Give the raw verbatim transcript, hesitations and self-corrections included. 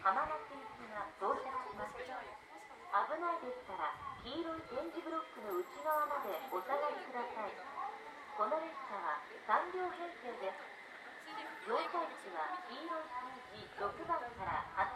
浜松行きが到着します。危ないですから黄色い点字ブロックの内側までお下がりください。この列車はさん両編成です。乗車位置は黄色い数字ろくばんからはち